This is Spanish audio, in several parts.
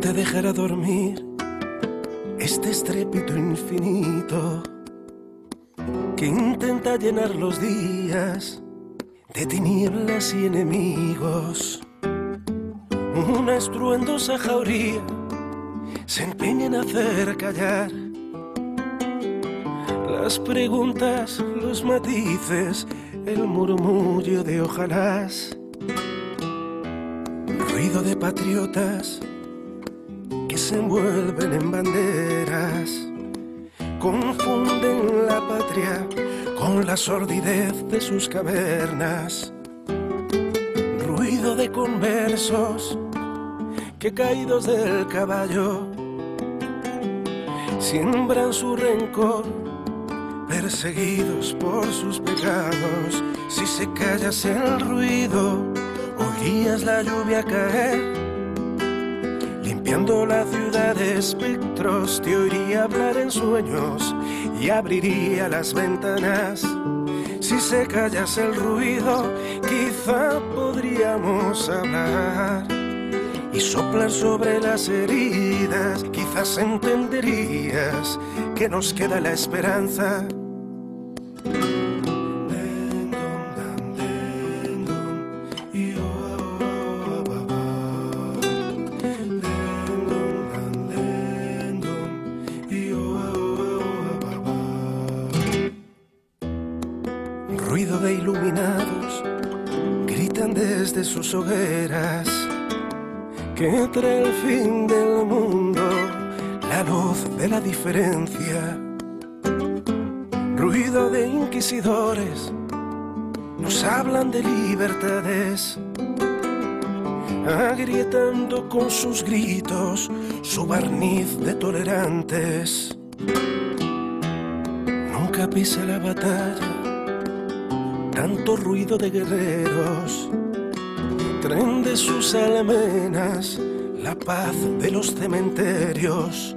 te dejará dormir este estrépito infinito que intenta llenar los días de tinieblas y enemigos. Una estruendosa jauría se empeña en hacer callar las preguntas, los matices, el murmullo de ojalás. Ruido de patriotas que se envuelven en banderas, confunden la patria con la sordidez de sus cavernas. Ruido de conversos que caídos del caballo siembran su rencor, perseguidos por sus pecados. Si se callase el ruido, oirías la lluvia caer, limpiando la ciudad de espectros. Te oiría hablar en sueños y abriría las ventanas. Si se callase el ruido, quizá podríamos hablar y soplar sobre las heridas. Quizás entenderías que nos queda la esperanza. Ruido de iluminados gritan desde sus hogueras que trae el fin del mundo, la luz de la diferencia. Ruido de inquisidores nos hablan de libertades, agrietando con sus gritos su barniz de tolerantes. Nunca pisa la batalla tanto ruido de guerreros, traen de sus almenas la paz de los cementerios.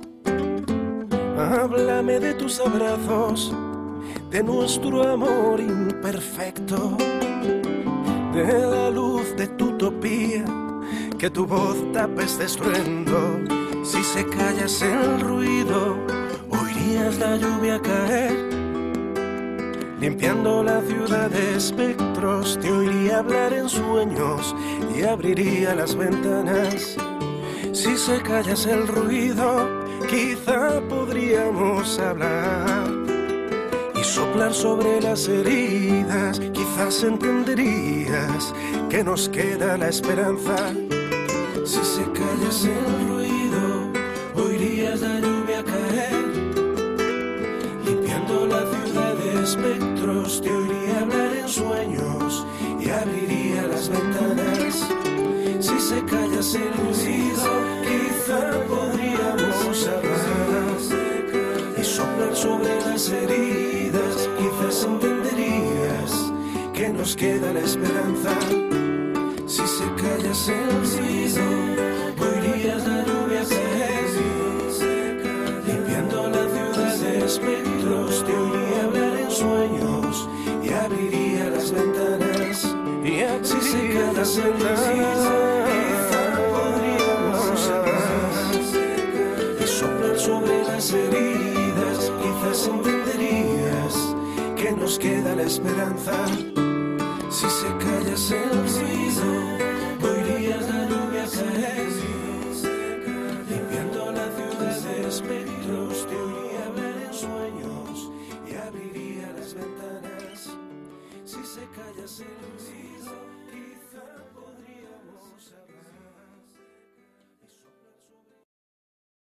Háblame de tus abrazos, de nuestro amor imperfecto, de la luz de tu utopía, que tu voz tape este estruendo. Si se callase el ruido, oirías la lluvia caer, limpiando la ciudad de espectros. Te oiría hablar en sueños y abriría las ventanas. Si se callase el ruido, quizá podríamos hablar y soplar sobre las heridas. Quizás entenderías que nos queda la esperanza. Si se callase el ruido, oirías la lluvia caer, limpiando la ciudad de espectros. Te oiría hablar en sueños y abriría las ventanas. Si se callase el ruido, quizá podríamos hablar y soplar sobre las heridas. Quizás entenderías que nos queda la esperanza. Si se callase el ruido, oirías la lluvia caer, limpiando la ciudad de espectros. Te oiría hablar en sueños y abriría las ventanas. Si se callase el ruido, quizá podríamos hablar y soplar sobre las heridas. Quizás entenderías que nos queda la esperanza. Si se callase el ruido, oirías la lluvia caer, limpiando la ciudad de espectros. Te oiría hablar en sueños y abriría las ventanas. Si se callase el ruido.